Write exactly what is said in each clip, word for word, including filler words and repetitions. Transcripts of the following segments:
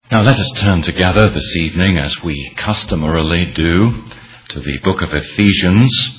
Now let us turn together this evening, as we customarily do, to the book of Ephesians,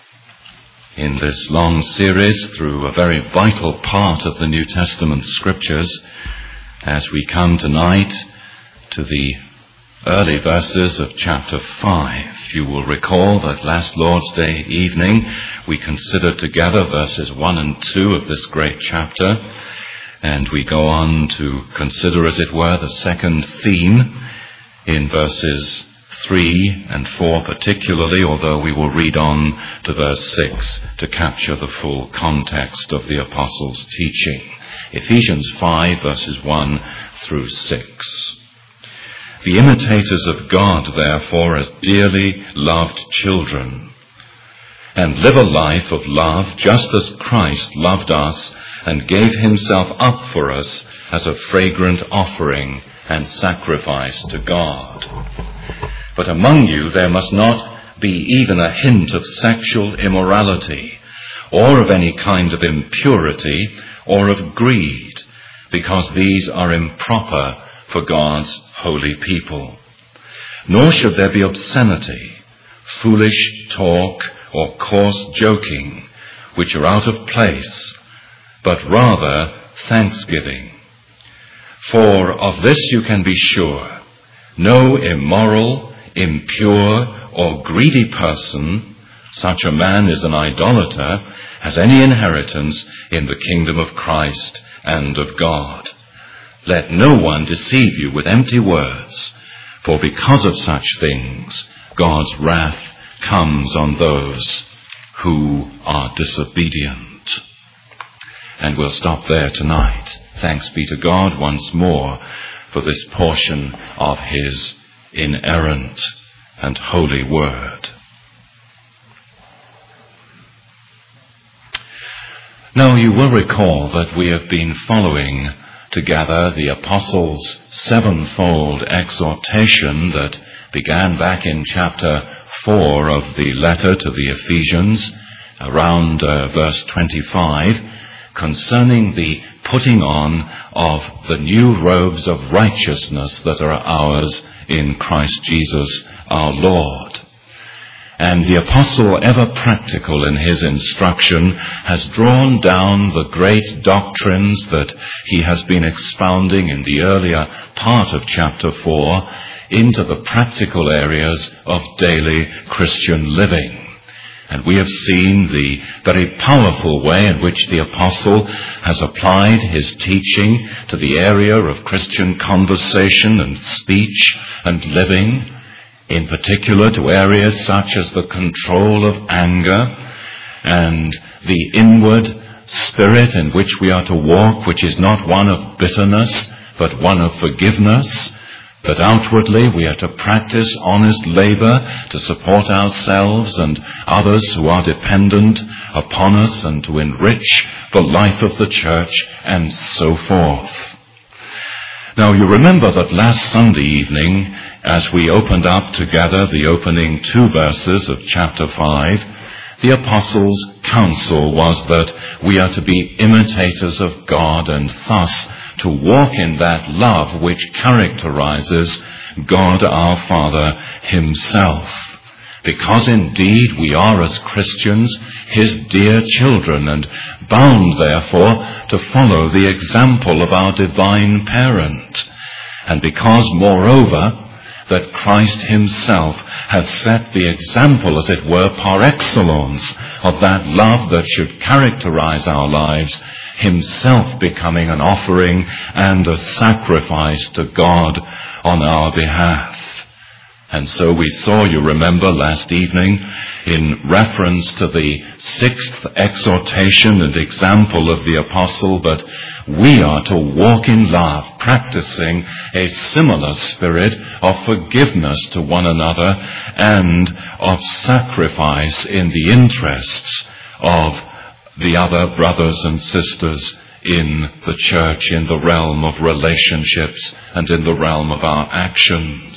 in this long series through a very vital part of the New Testament scriptures, as we come tonight to the early verses of chapter five. You will recall that last Lord's Day evening we considered together verses one and two of this great chapter, and we go on to consider, as it were, the second theme in verses three and four particularly, although we will read on to verse six to capture the full context of the Apostles' teaching. Ephesians five, verses one through six. Be imitators of God, therefore, as dearly loved children, and live a life of love, just as Christ loved us and gave himself up for us as a fragrant offering and sacrifice to God. But among you there must not be even a hint of sexual immorality, or of any kind of impurity, or of greed, because these are improper for God's holy people. Nor should there be obscenity, foolish talk, or coarse joking, which are out of place, but rather thanksgiving. For of this you can be sure, no immoral, impure, or greedy person, such a man is an idolater, has any inheritance in the kingdom of Christ and of God. Let no one deceive you with empty words, for because of such things God's wrath comes on those who are disobedient. And we'll stop there tonight. Thanks be to God once more for this portion of his inerrant and holy word. Now you will recall that we have been following together the Apostles' sevenfold exhortation that began back in chapter four of the letter to the Ephesians, around uh, verse twenty-five, concerning the putting on of the new robes of righteousness that are ours in Christ Jesus our Lord. And the apostle, ever practical in his instruction, has drawn down the great doctrines that he has been expounding in the earlier part of chapter four into the practical areas of daily Christian living. And we have seen the very powerful way in which the apostle has applied his teaching to the area of Christian conversation and speech and living, in particular to areas such as the control of anger and the inward spirit in which we are to walk, which is not one of bitterness, but one of forgiveness. But outwardly we are to practice honest labor to support ourselves and others who are dependent upon us, and to enrich the life of the church, and so forth. Now you remember that last Sunday evening, as we opened up together the opening two verses of chapter five, the apostles' counsel was that we are to be imitators of God, and thus to walk in that love which characterizes God our Father himself. Because indeed we are, as Christians, his dear children, and bound therefore to follow the example of our divine parent. And because, moreover, that Christ himself has set the example, as it were, par excellence, of that love that should characterize our lives, himself becoming an offering and a sacrifice to God on our behalf. And so we saw, you remember last evening, in reference to the sixth exhortation and example of the apostle, that we are to walk in love, practicing a similar spirit of forgiveness to one another and of sacrifice in the interests of the other brothers and sisters in the church, in the realm of relationships and in the realm of our actions.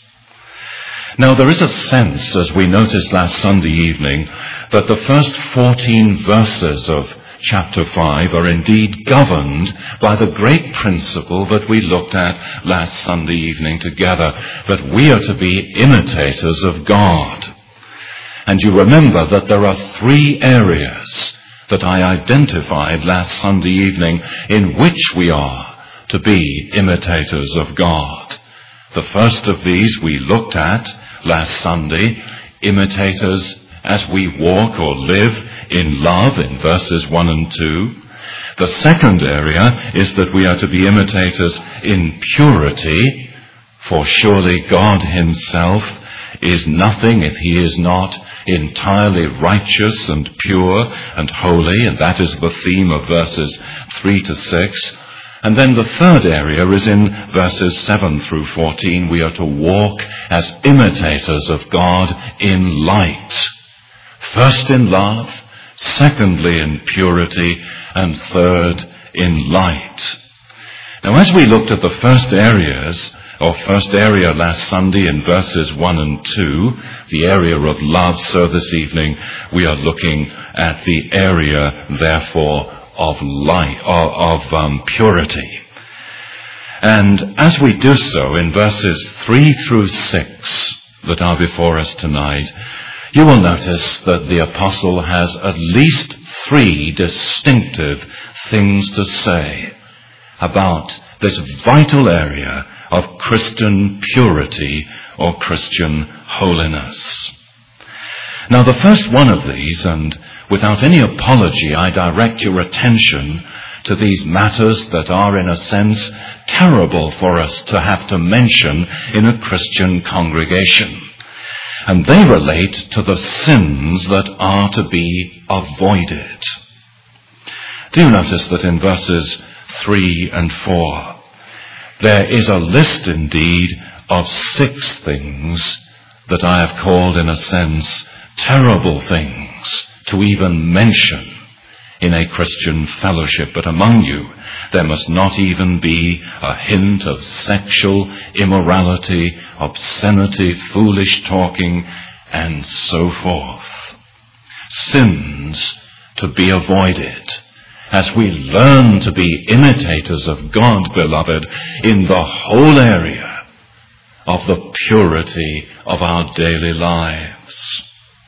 Now there is a sense, as we noticed last Sunday evening, that the first fourteen verses of chapter five are indeed governed by the great principle that we looked at last Sunday evening together, that we are to be imitators of God. And you remember that there are three areas that I identified last Sunday evening in which we are to be imitators of God. The first of these we looked at last Sunday, imitators as we walk or live in love in verses one and two. The second area is that we are to be imitators in purity, for surely God himself is nothing if he is not entirely righteous and pure and holy, and that is the theme of verses three to six. And then the third area is in verses seven through fourteen. We are to walk as imitators of God in light. First in love, secondly in purity, and third in light. Now, as we looked at the first areas, or first area last Sunday in verses one and two, the area of love, so this evening we are looking at the area, therefore, of light, of, of um, purity. And as we do so in verses three through six that are before us tonight, you will notice that the apostle has at least three distinctive things to say about this vital area of Christian purity or Christian holiness. Now, the first one of these, and without any apology, I direct your attention to these matters that are, in a sense, terrible for us to have to mention in a Christian congregation. And they relate to the sins that are to be avoided. Do notice that in verses three and four, there is a list indeed of six things that I have called, in a sense, terrible things to even mention in a Christian fellowship. But among you, there must not even be a hint of sexual immorality, obscenity, foolish talking, and so forth. Sins to be avoided as we learn to be imitators of God, beloved, in the whole area of the purity of our daily lives.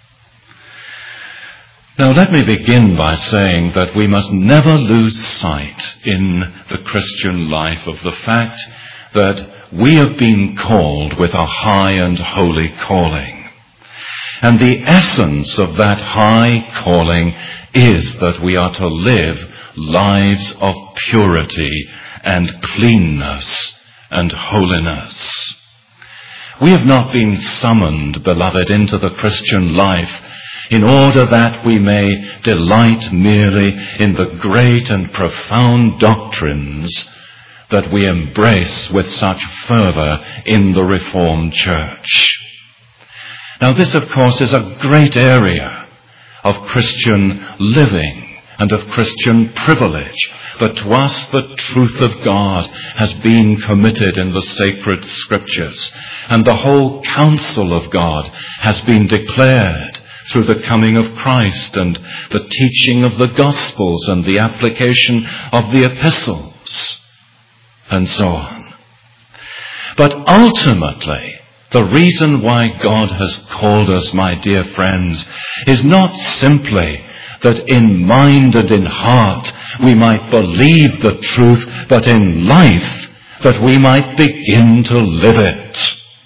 Now, let me begin by saying that we must never lose sight in the Christian life of the fact that we have been called with a high and holy calling. And the essence of that high calling is that we are to live lives of purity and cleanness and holiness. We have not been summoned, beloved, into the Christian life in order that we may delight merely in the great and profound doctrines that we embrace with such fervor in the Reformed Church. Now, this, of course, is a great area of Christian living and of Christian privilege. But to us the truth of God has been committed in the sacred scriptures, and the whole counsel of God has been declared through the coming of Christ and the teaching of the Gospels and the application of the epistles, and so on. But ultimately, the reason why God has called us, my dear friends, is not simply that in mind and in heart we might believe the truth, but in life that we might begin to live it.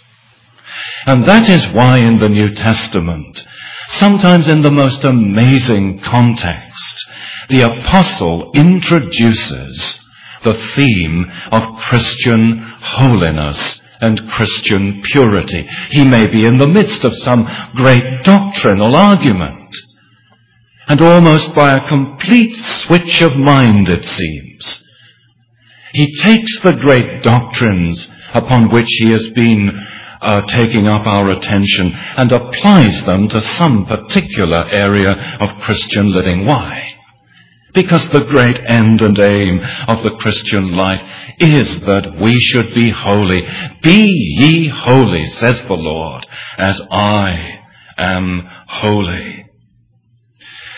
And that is why in the New Testament, sometimes in the most amazing context, the apostle introduces the theme of Christian holiness and Christian purity. He may be in the midst of some great doctrinal argument, and almost by a complete switch of mind, it seems, he takes the great doctrines upon which he has been uh, taking up our attention and applies them to some particular area of Christian living. Why? Because the great end and aim of the Christian life is that we should be holy. Be ye holy, says the Lord, as I am holy.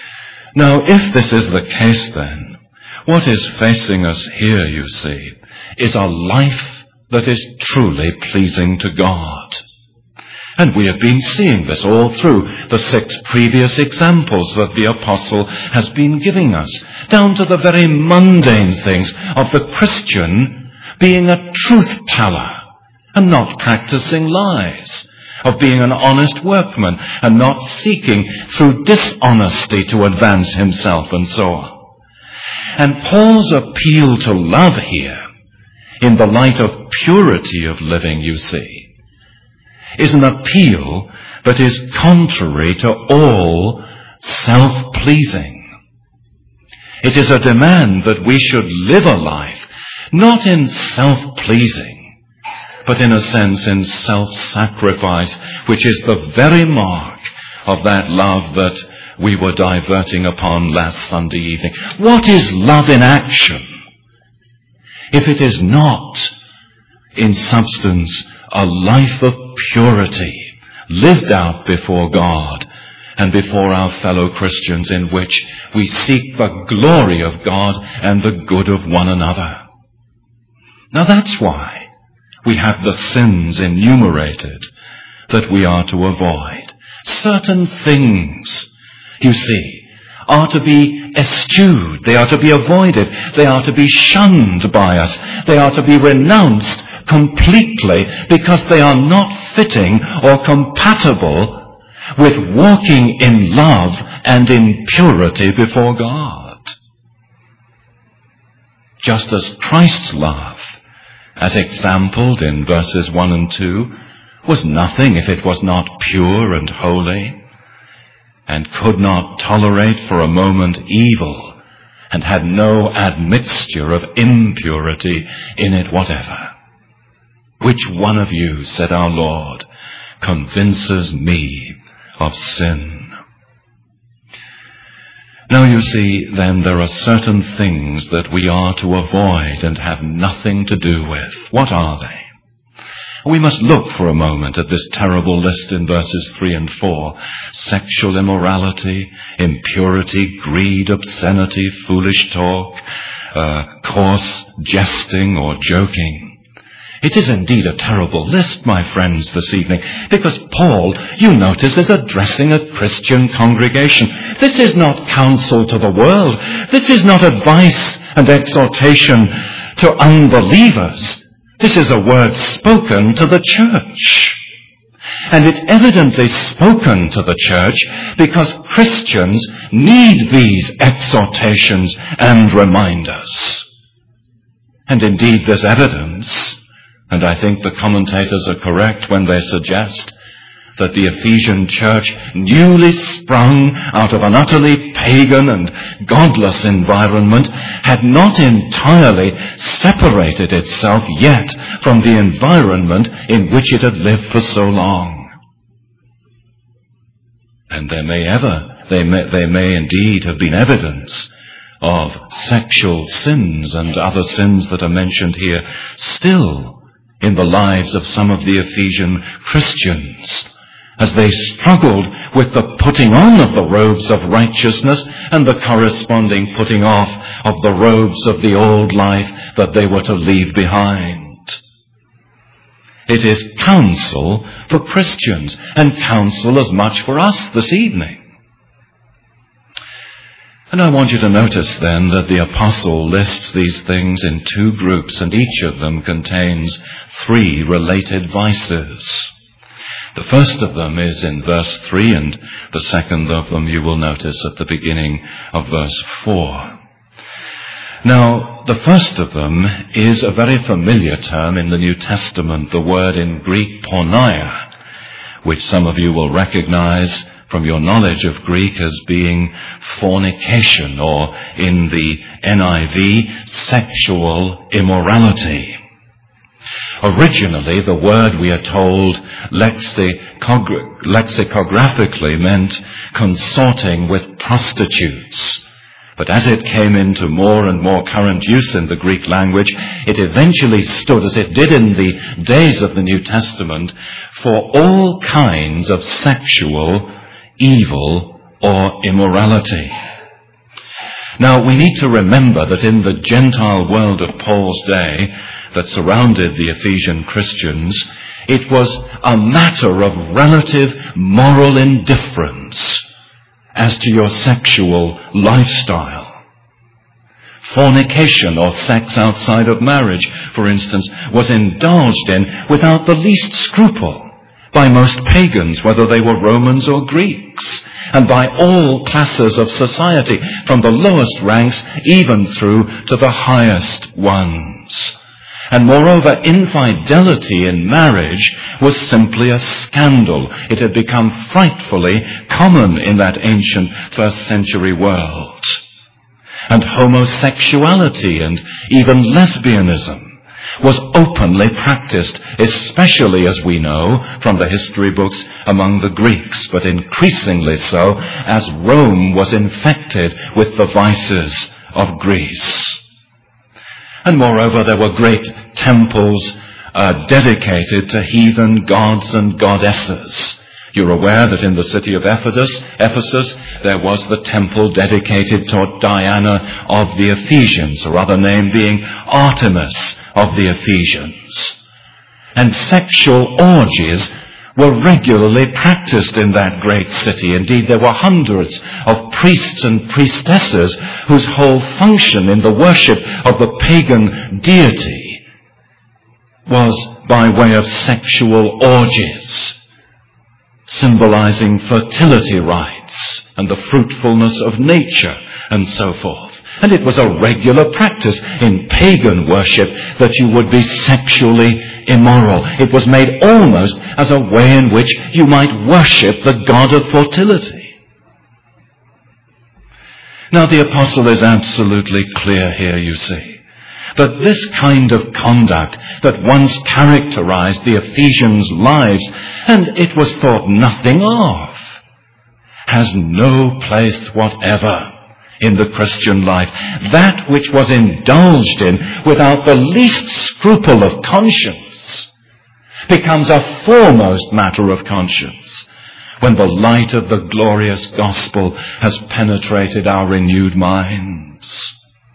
Now, if this is the case then, what is facing us here, you see, is a life that is truly pleasing to God. And we have been seeing this all through the six previous examples that the apostle has been giving us, down to the very mundane things of the Christian being a truth teller and not practicing lies, of being an honest workman and not seeking through dishonesty to advance himself and so on. And Paul's appeal to love here, in the light of purity of living, you see, is an appeal that is contrary to all self-pleasing. It is a demand that we should live a life not in self-pleasing, but in a sense in self-sacrifice, which is the very mark of that love that we were diverting upon last Sunday evening. What is love in action, if it is not, in substance, a life of purity, lived out before God and before our fellow Christians, in which we seek the glory of God and the good of one another? Now that's why we have the sins enumerated that we are to avoid. Certain things, you see, are to be eschewed. They are to be avoided. They are to be shunned by us. They are to be renounced completely because they are not fitting or compatible with walking in love and in purity before God. Just as Christ's love, as exampled in verses one and two, was nothing if it was not pure and holy, and could not tolerate for a moment evil, and had no admixture of impurity in it whatever. Which one of you, said our Lord, convinces me of sin? Now you see, then, there are certain things that we are to avoid and have nothing to do with. What are they? We must look for a moment at this terrible list in verses three and four. Sexual immorality, impurity, greed, obscenity, foolish talk, uh, coarse jesting or joking. It is indeed a terrible list, my friends, this evening, because Paul, you notice, is addressing a Christian congregation. This is not counsel to the world. This is not advice and exhortation to unbelievers. This is a word spoken to the church. And it's evidently spoken to the church because Christians need these exhortations and reminders. And indeed there's evidence, and I think the commentators are correct when they suggest that the Ephesian church, newly sprung out of an utterly pagan and godless environment, had not entirely separated itself yet from the environment in which it had lived for so long. And there may ever, they may, they may indeed have been evidence of sexual sins and other sins that are mentioned here still in the lives of some of the Ephesian Christians, as they struggled with the putting on of the robes of righteousness and the corresponding putting off of the robes of the old life that they were to leave behind. It is counsel for Christians, and counsel as much for us this evening. And I want you to notice then that the apostle lists these things in two groups, and each of them contains three related vices. The first of them is in verse three, and the second of them you will notice at the beginning of verse four. Now, the first of them is a very familiar term in the New Testament, the word in Greek porneia, which some of you will recognize from your knowledge of Greek as being fornication, or in the N I V, sexual immorality. Originally, the word, we are told, lexicog- lexicographically meant consorting with prostitutes. But as it came into more and more current use in the Greek language, it eventually stood, as it did in the days of the New Testament, for all kinds of sexual evil or immorality. Now, we need to remember that in the Gentile world of Paul's day that surrounded the Ephesian Christians, it was a matter of relative moral indifference as to your sexual lifestyle. Fornication, or sex outside of marriage, for instance, was indulged in without the least scruple by most pagans, whether they were Romans or Greeks, and by all classes of society, from the lowest ranks even through to the highest ones. And moreover, infidelity in marriage was simply a scandal. It had become frightfully common in that ancient first century world. And homosexuality and even lesbianism was openly practiced, especially, as we know from the history books, among the Greeks, but increasingly so as Rome was infected with the vices of Greece. And moreover, there were great temples uh, dedicated to heathen gods and goddesses. You're aware that in the city of Ephesus, Ephesus, there was the temple dedicated to Diana of the Ephesians, or other name being Artemis of the Ephesians. And sexual orgies were regularly practiced in that great city. Indeed, there were hundreds of priests and priestesses whose whole function in the worship of the pagan deity was by way of sexual orgies, symbolizing fertility rites and the fruitfulness of nature and so forth. And it was a regular practice in pagan worship that you would be sexually immoral. It was made almost as a way in which you might worship the god of fertility. Now, the apostle is absolutely clear here, you see, that this kind of conduct that once characterized the Ephesians' lives, and it was thought nothing of, has no place whatever in the Christian life. That which was indulged in without the least scruple of conscience becomes a foremost matter of conscience when the light of the glorious gospel has penetrated our renewed minds.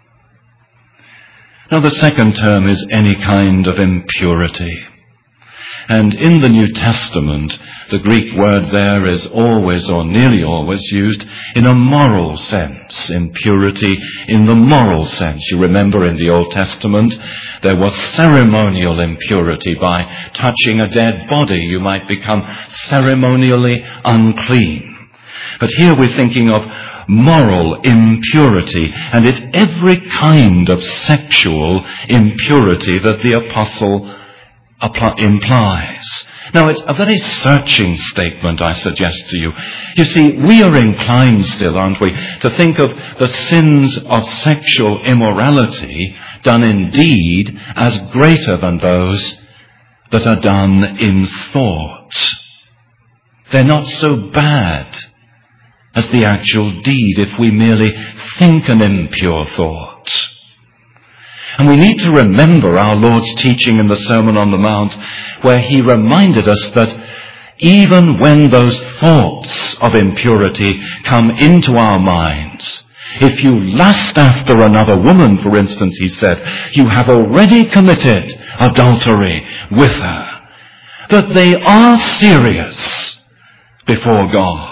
Now, the second term is any kind of impurity. And in the New Testament, the Greek word there is always or nearly always used in a moral sense, impurity in the moral sense. You remember in the Old Testament, there was ceremonial impurity. By touching a dead body, you might become ceremonially unclean. But here we're thinking of moral impurity, and it's every kind of sexual impurity that the apostle implies. Now, it's a very searching statement, I suggest to you. You see, we are inclined still, aren't we, to think of the sins of sexual immorality done in deed as greater than those that are done in thought. They're not so bad as the actual deed if we merely think an impure thought. And we need to remember our Lord's teaching in the Sermon on the Mount, where he reminded us that even when those thoughts of impurity come into our minds, if you lust after another woman, for instance, he said, you have already committed adultery with her. That they are serious before God.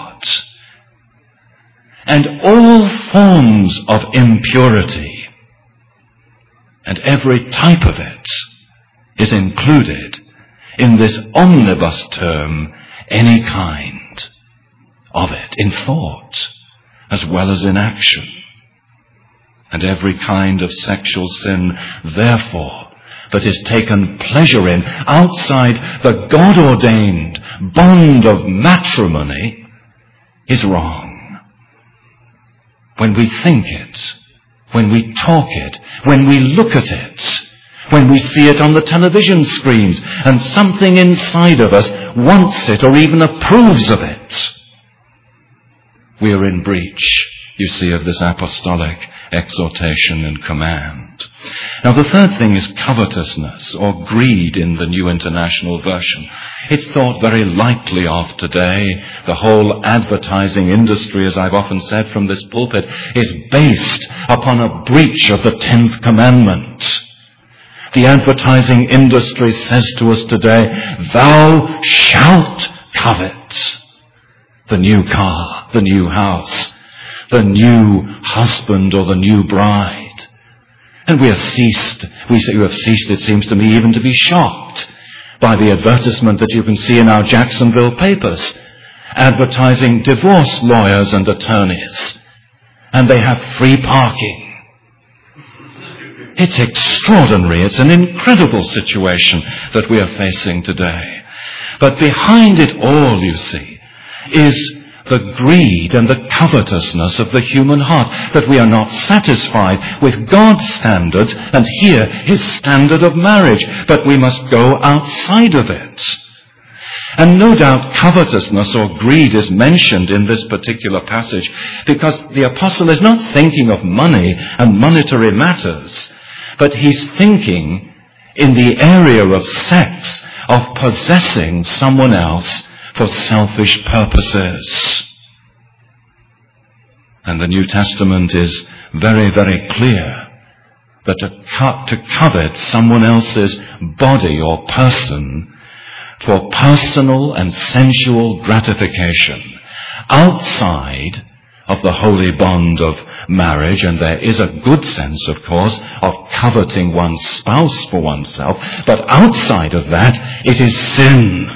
And all forms of impurity, and every type of it, is included in this omnibus term, any kind of it, in thought as well as in action. And every kind of sexual sin, therefore, that is taken pleasure in outside the God-ordained bond of matrimony is wrong. When we think it, when we talk it, when we look at it, when we see it on the television screens and something inside of us wants it or even approves of it, we are in breach, you see, of this apostolic exhortation and command. Now the third thing is covetousness or greed in the New International Version. It's thought very lightly of today. The whole advertising industry, as I've often said from this pulpit, is based upon a breach of the tenth commandment. The advertising industry says to us today, thou shalt covet the new car, the new house, the new husband or the new bride. And we have ceased, we say we have ceased, it seems to me, even to be shocked by the advertisement that you can see in our Jacksonville papers, advertising divorce lawyers and attorneys. And they have free parking. It's extraordinary. It's an incredible situation that we are facing today. But behind it all, you see, is the greed and the covetousness of the human heart, that we are not satisfied with God's standards and here his standard of marriage, but we must go outside of it. And no doubt covetousness or greed is mentioned in this particular passage because the apostle is not thinking of money and monetary matters, but he's thinking in the area of sex, of possessing someone else for selfish purposes. And the New Testament is very, very clear that to, co- to covet someone else's body or person for personal and sensual gratification outside of the holy bond of marriage, and there is a good sense, of course, of coveting one's spouse for oneself, but outside of that, it is sin.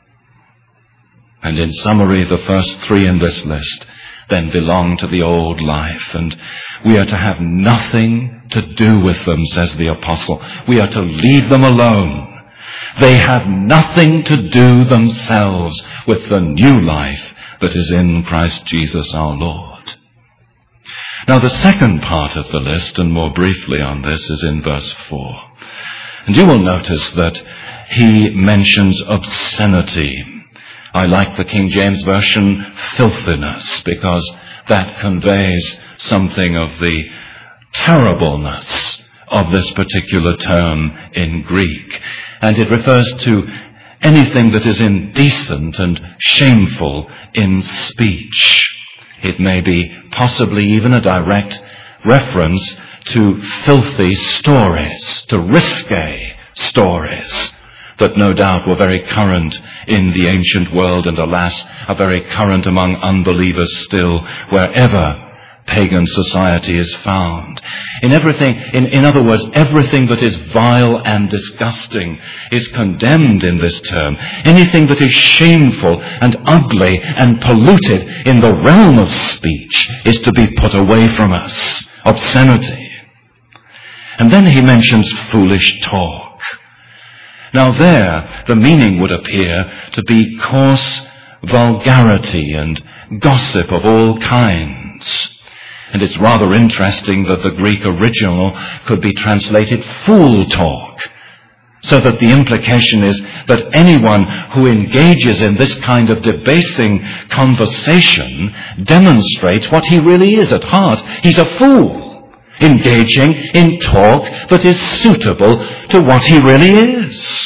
And in summary, the first three in this list then belong to the old life, and we are to have nothing to do with them, says the apostle. We are to leave them alone. They have nothing to do themselves with the new life that is in Christ Jesus our Lord. Now the second part of the list, and more briefly on this, is in verse four. And you will notice that he mentions obscenity. I like the King James Version, filthiness, because that conveys something of the terribleness of this particular term in Greek. And it refers to anything that is indecent and shameful in speech. It may be possibly even a direct reference to filthy stories, to risque stories, that no doubt were very current in the ancient world and alas, are very current among unbelievers still, wherever pagan society is found. In everything, in, in other words, everything that is vile and disgusting is condemned in this term. Anything that is shameful and ugly and polluted in the realm of speech is to be put away from us. Obscenity. And then he mentions foolish talk. Now there, the meaning would appear to be coarse vulgarity and gossip of all kinds. And it's rather interesting that the Greek original could be translated fool talk, so that the implication is that anyone who engages in this kind of debasing conversation demonstrates what he really is at heart. He's a fool, engaging in talk that is suitable to what he really is.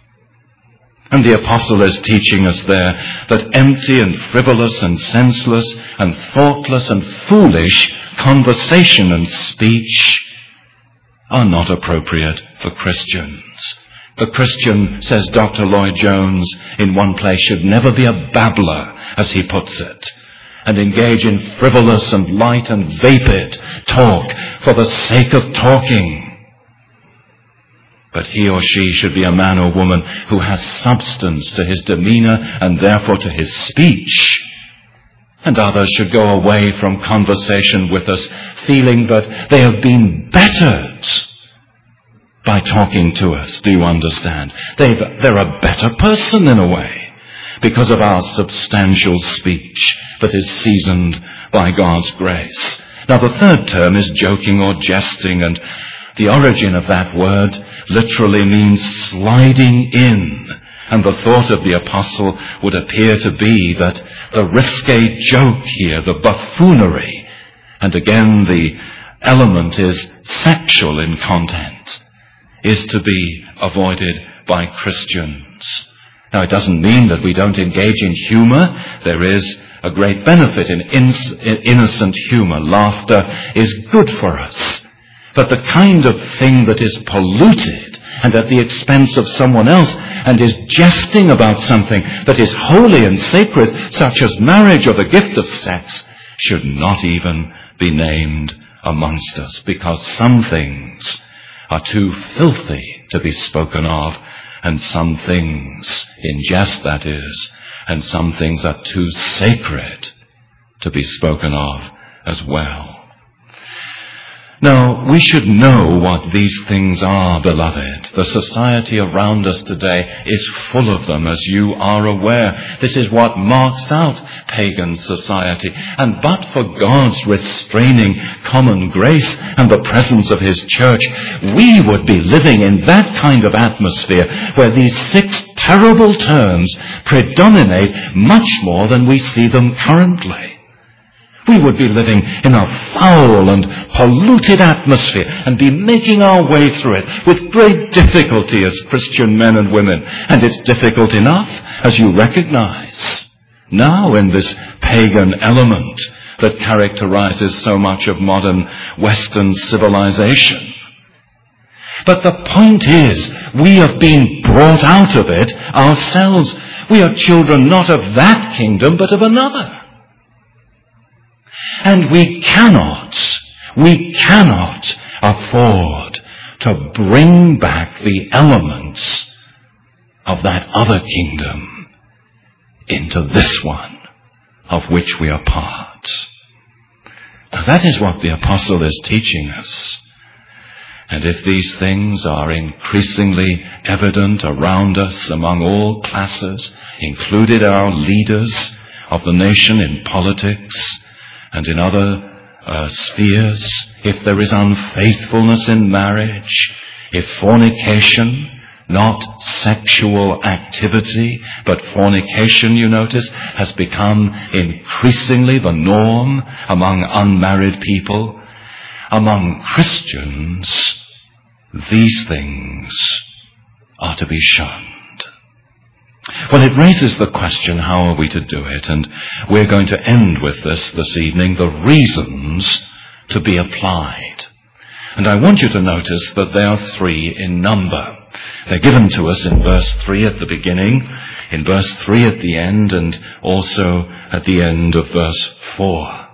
And the apostle is teaching us there that empty and frivolous and senseless and thoughtless and foolish conversation and speech are not appropriate for Christians. The Christian, says Doctor Lloyd Jones in one place, should never be a babbler, as he puts it, and engage in frivolous and light and vapid talk for the sake of talking. But he or she should be a man or woman who has substance to his demeanor and therefore to his speech. And others should go away from conversation with us feeling that they have been bettered by talking to us. Do you understand? They've, they're a better person in a way because of our substantial speech that is seasoned by God's grace. Now the third term is joking or jesting, and the origin of that word literally means sliding in. And the thought of the apostle would appear to be that the risque joke here, the buffoonery, and again the element is sexual in content is to be avoided by Christians. Now, it doesn't mean that we don't engage in humor. There is a great benefit in innocent humor. Laughter is good for us. But the kind of thing that is polluted and at the expense of someone else and is jesting about something that is holy and sacred, such as marriage or the gift of sex, should not even be named amongst us, because some things are too filthy to be spoken of, and some things, in jest that is, and some things are too sacred to be spoken of as well. Now, we should know what these things are, beloved. The society around us today is full of them, as you are aware. This is what marks out pagan society. And but for God's restraining common grace and the presence of His church, we would be living in that kind of atmosphere where these six terrible terms predominate much more than we see them currently. We would be living in a foul and polluted atmosphere and be making our way through it with great difficulty as Christian men and women. And it's difficult enough, as you recognize, now in this pagan element that characterizes so much of modern Western civilization. But the point is, we have been brought out of it ourselves. We are children not of that kingdom, but of another. And we cannot, we cannot afford to bring back the elements of that other kingdom into this one of which we are part. Now that is what the apostle is teaching us. And if these things are increasingly evident around us among all classes, included our leaders of the nation in politics, and in other uh, spheres, if there is unfaithfulness in marriage, if fornication, not sexual activity, but fornication, you notice, has become increasingly the norm among unmarried people, among Christians, these things are to be shunned. Well, it raises the question, how are we to do it? And we're going to end with this this evening, the reasons to be applied. And I want you to notice that they are three in number. They're given to us in verse three at the beginning, in verse three at the end, and also at the end of verse four.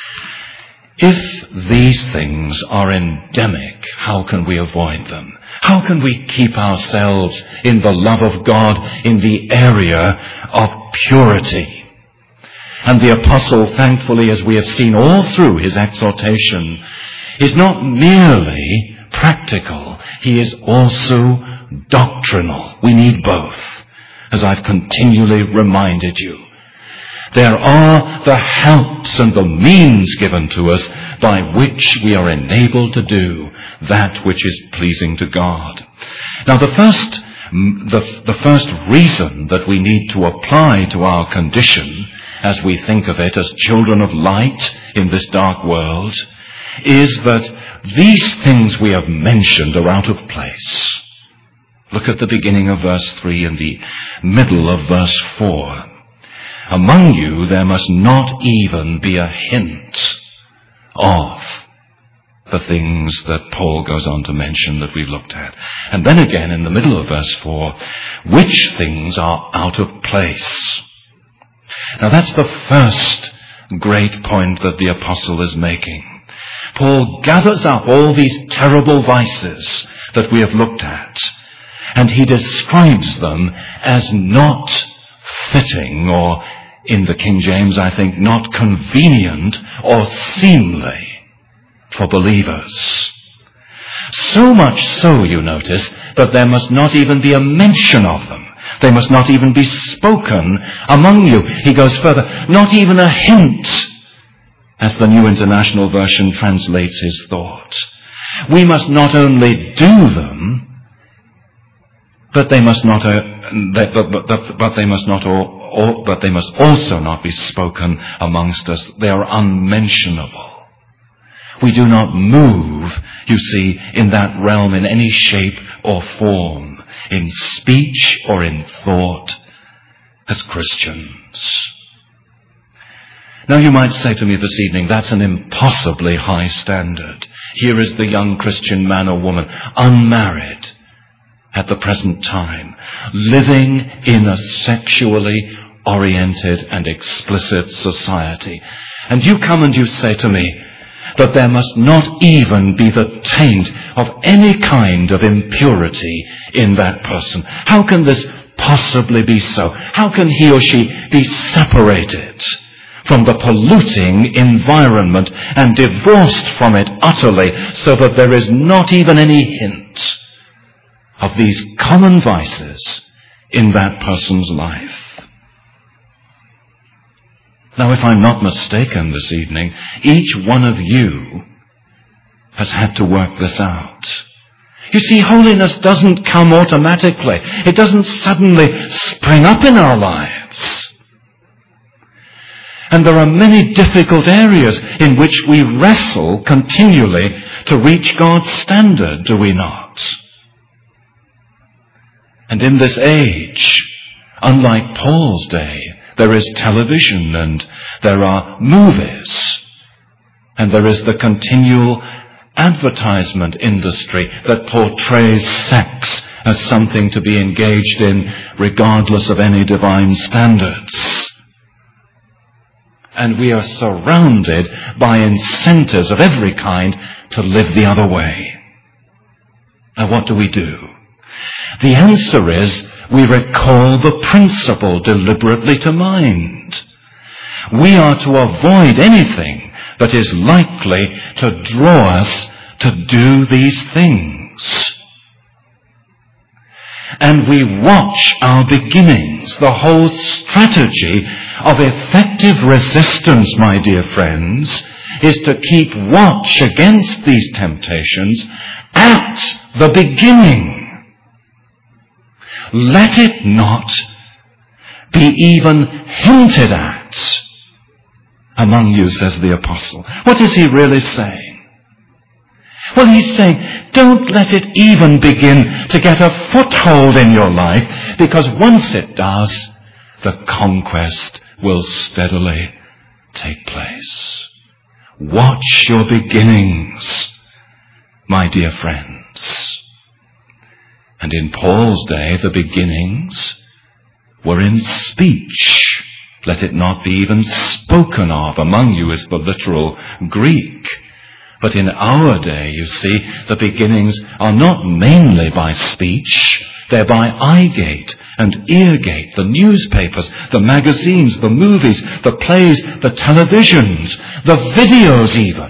If these things are endemic, how can we avoid them? How can we keep ourselves in the love of God in the area of purity? And the apostle, thankfully, as we have seen all through his exhortation, is not merely practical. He is also doctrinal. We need both, as I've continually reminded you. There are the helps and the means given to us by which we are enabled to do that which is pleasing to God. Now, the first, the, the first reason that we need to apply to our condition, as we think of it as children of light in this dark world, is that these things we have mentioned are out of place. Look at the beginning of verse three and the middle of verse four. Among you there must not even be a hint of the things that Paul goes on to mention that we've looked at. And then again in the middle of verse four, which things are out of place. Now that's the first great point that the apostle is making. Paul gathers up all these terrible vices that we have looked at, and he describes them as not fitting, or in the King James, I think, not convenient or seemly for believers. So much so, you notice, that there must not even be a mention of them. They must not even be spoken among you. He goes further, not even a hint, as the New International Version translates his thought. We must not only do them, but they must not, uh, they, but, but, but they must not all, all, but they must also not be spoken amongst us. They are unmentionable. We do not move, you see, in that realm in any shape or form, in speech or in thought, as Christians. Now you might say to me this evening, that's an impossibly high standard. Here is the young Christian man or woman, unmarried at the present time, living in a sexually oriented and explicit society. And you come and you say to me that there must not even be the taint of any kind of impurity in that person. How can this possibly be so? How can he or she be separated from the polluting environment and divorced from it utterly, so that there is not even any hint of these common vices in that person's life? Now, if I'm not mistaken this evening, each one of you has had to work this out. You see, holiness doesn't come automatically. It doesn't suddenly spring up in our lives. And there are many difficult areas in which we wrestle continually to reach God's standard, do we not? And in this age, unlike Paul's day, there is television and there are movies and there is the continual advertisement industry that portrays sex as something to be engaged in regardless of any divine standards. And we are surrounded by incentives of every kind to live the other way. Now what do we do? The answer is we recall the principle deliberately to mind. We are to avoid anything that is likely to draw us to do these things. And we watch our beginnings. The whole strategy of effective resistance, my dear friends, is to keep watch against these temptations at the beginning. Let it not be even hinted at among you, says the apostle. What is he really saying? Well, he's saying, don't let it even begin to get a foothold in your life, because once it does, the conquest will steadily take place. Watch your beginnings, my dear friends. And in Paul's day, the beginnings were in speech. Let it not be even spoken of among you, is the literal Greek. But in our day, you see, the beginnings are not mainly by speech. They're by eye gate and ear gate, the newspapers, the magazines, the movies, the plays, the televisions, the videos even.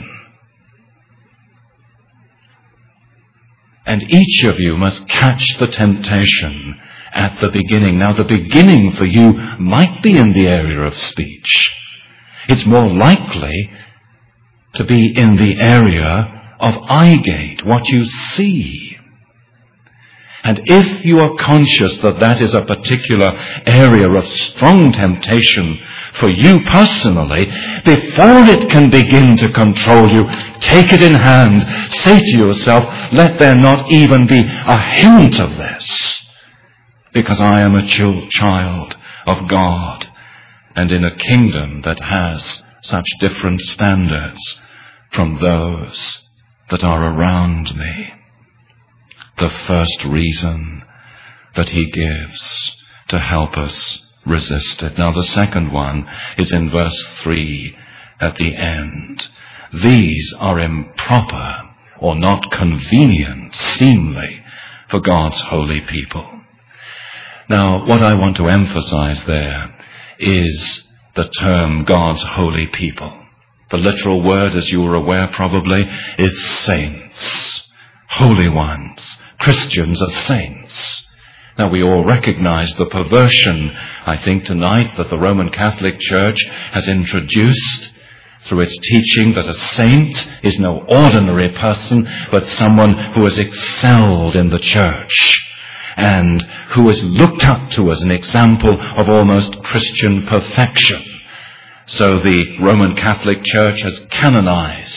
And each of you must catch the temptation at the beginning. Now, the beginning for you might be in the area of speech. It's more likely to be in the area of eye gate, what you see. And if you are conscious that that is a particular area of strong temptation for you personally, before it can begin to control you, take it in hand. Say to yourself, let there not even be a hint of this, because I am a child of God, and in a kingdom that has such different standards from those that are around me. The first reason that he gives to help us resist it. Now the second one is in verse three at the end. These are improper or not convenient, seemly for God's holy people. Now what I want to emphasize there is the term God's holy people. The literal word, as you are aware probably, is saints, holy ones. Christians are saints. Now we all recognize the perversion, I think tonight, that the Roman Catholic Church has introduced through its teaching that a saint is no ordinary person, but someone who has excelled in the church and who is looked up to as an example of almost Christian perfection. So the Roman Catholic Church has canonized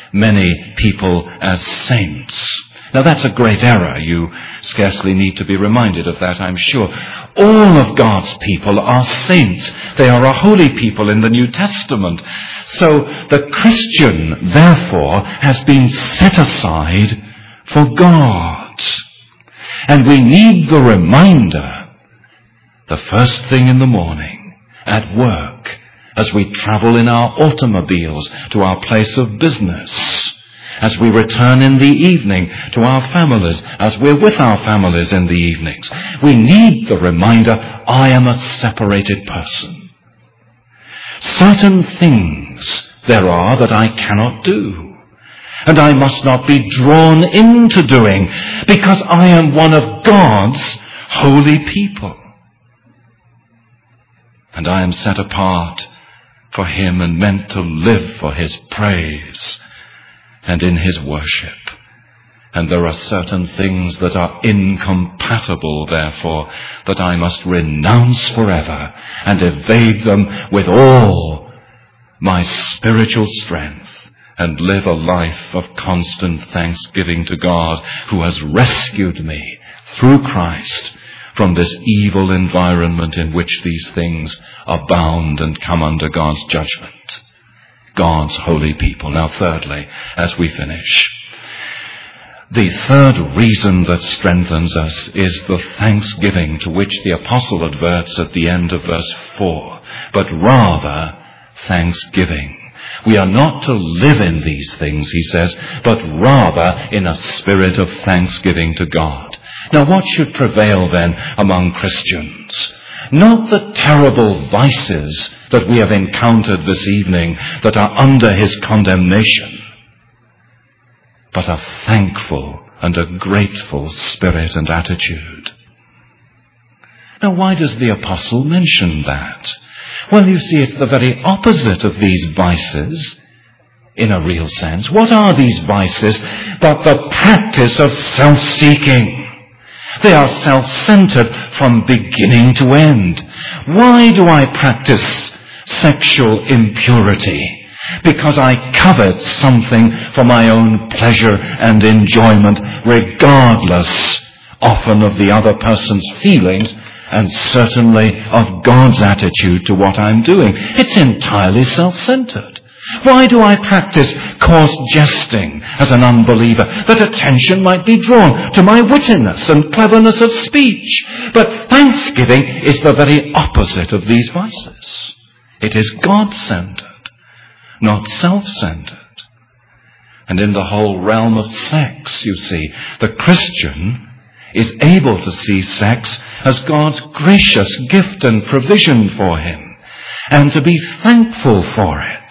many people as saints. Now that's a great error. You scarcely need to be reminded of that, I'm sure. All of God's people are saints. They are a holy people in the New Testament. So the Christian, therefore, has been set aside for God. And we need the reminder, the first thing in the morning, at work, as we travel in our automobiles to our place of business, as we return in the evening to our families, as we're with our families in the evenings. We need the reminder, I am a separated person. Certain things there are that I cannot do, and I must not be drawn into doing, because I am one of God's holy people. And I am set apart for Him and meant to live for His praise and in His worship. And there are certain things that are incompatible, therefore, that I must renounce forever and evade them with all my spiritual strength and live a life of constant thanksgiving to God, who has rescued me through Christ from this evil environment in which these things abound and come under God's judgment. God's holy people. Now thirdly, as we finish, the third reason that strengthens us is the thanksgiving to which the apostle adverts at the end of verse four, but rather thanksgiving. We are not to live in these things, he says, but rather in a spirit of thanksgiving to God. Now what should prevail then among Christians? Not the terrible vices that we have encountered this evening that are under his condemnation, but a thankful and a grateful spirit and attitude. Now why does the apostle mention that? Well, you see, it's the very opposite of these vices, in a real sense. What are these vices but the practice of self-seeking? They are self-centered from beginning to end. Why do I practice sexual impurity? Because I covet something for my own pleasure and enjoyment, regardless often of the other person's feelings and certainly of God's attitude to what I'm doing. It's entirely self-centered. Why do I practice coarse jesting as an unbeliever? That attention might be drawn to my wittiness and cleverness of speech. But thanksgiving is the very opposite of these vices. It is God-centered, not self-centered. And in the whole realm of sex, you see, the Christian is able to see sex as God's gracious gift and provision for him, and to be thankful for it.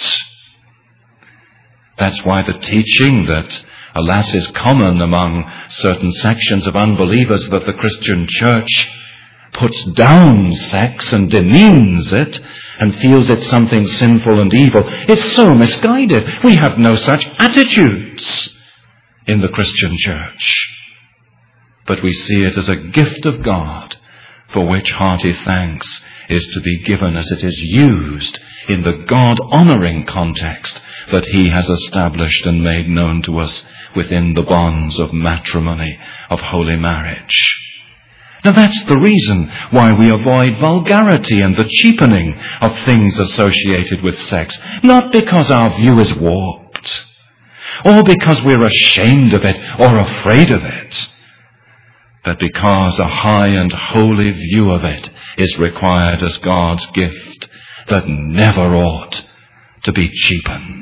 That's why the teaching that, alas, is common among certain sections of unbelievers, that the Christian church puts down sex and demeans it and feels it something sinful and evil, is so misguided. We have no such attitudes in the Christian church. But we see it as a gift of God, for which hearty thanks is to be given as it is used in the God-honoring context that he has established and made known to us within the bonds of matrimony, of holy marriage. Now that's the reason why we avoid vulgarity and the cheapening of things associated with sex, not because our view is warped, or because we're ashamed of it or afraid of it, but because a high and holy view of it is required as God's gift that never ought to be cheapened.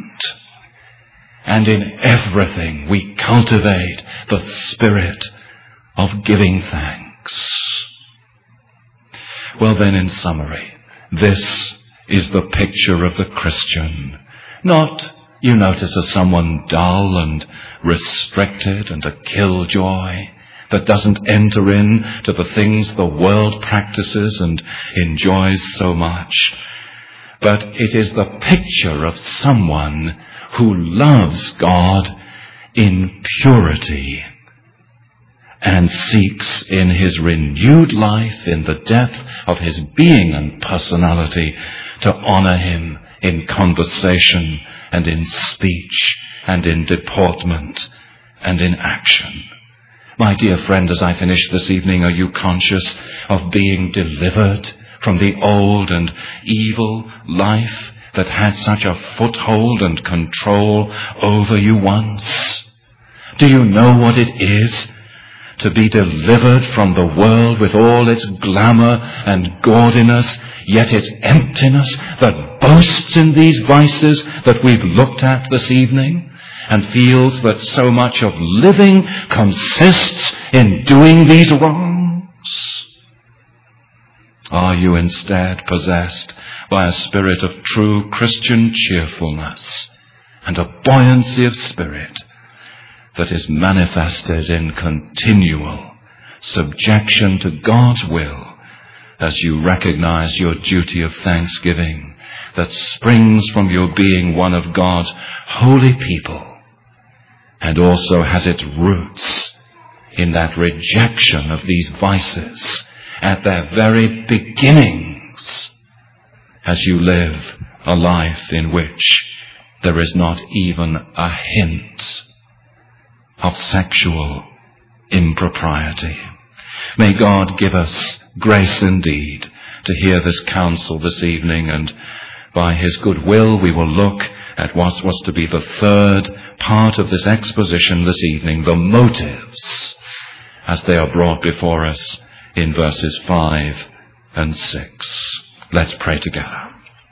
And in everything we cultivate the spirit of giving thanks. Well then, in summary, this is the picture of the Christian. Not, you notice, as someone dull and restricted and a killjoy that doesn't enter in to the things the world practices and enjoys so much. But it is the picture of someone who loves God in purity and seeks in his renewed life, in the depth of his being and personality, to honor him in conversation and in speech and in deportment and in action. My dear friend, as I finish this evening, are you conscious of being delivered from the old and evil life that had such a foothold and control over you once? Do you know what it is to be delivered from the world with all its glamour and gaudiness, yet its emptiness that boasts in these vices that we've looked at this evening, and feels that so much of living consists in doing these wrongs? Are you instead possessed by a spirit of true Christian cheerfulness and a buoyancy of spirit that is manifested in continual subjection to God's will as you recognize your duty of thanksgiving that springs from your being one of God's holy people, and also has its roots in that rejection of these vices at their very beginnings, as you live a life in which there is not even a hint of sexual impropriety. May God give us grace indeed to hear this counsel this evening, and by his good will we will look at what was to be the third part of this exposition this evening, the motives, as they are brought before us in verses five and six. Let's pray together.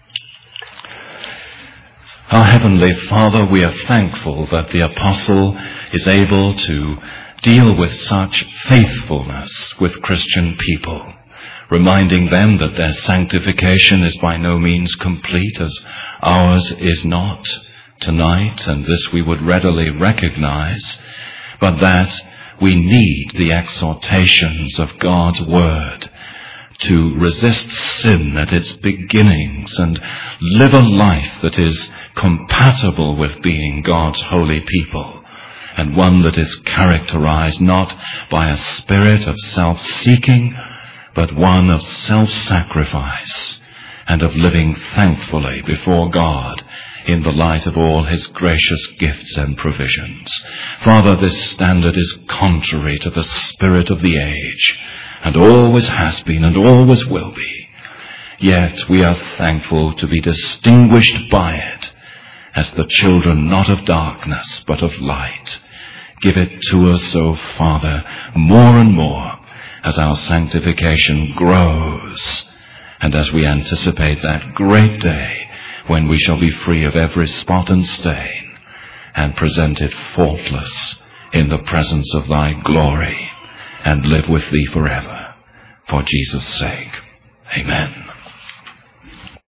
Our Heavenly Father, we are thankful that the Apostle is able to deal with such faithfulness with Christian people, reminding them that their sanctification is by no means complete, as ours is not tonight, and this we would readily recognize, but that we need the exhortations of God's Word to resist sin at its beginnings and live a life that is compatible with being God's holy people, and one that is characterized not by a spirit of self-seeking, but one of self-sacrifice and of living thankfully before God in the light of all his gracious gifts and provisions. Father, this standard is contrary to the spirit of the age, and always has been and always will be. Yet we are thankful to be distinguished by it as the children not of darkness but of light. Give it to us, O Father, more and more as our sanctification grows, and as we anticipate that great day when we shall be free of every spot and stain and presented faultless in the presence of thy glory and live with thee forever. For Jesus' sake, amen.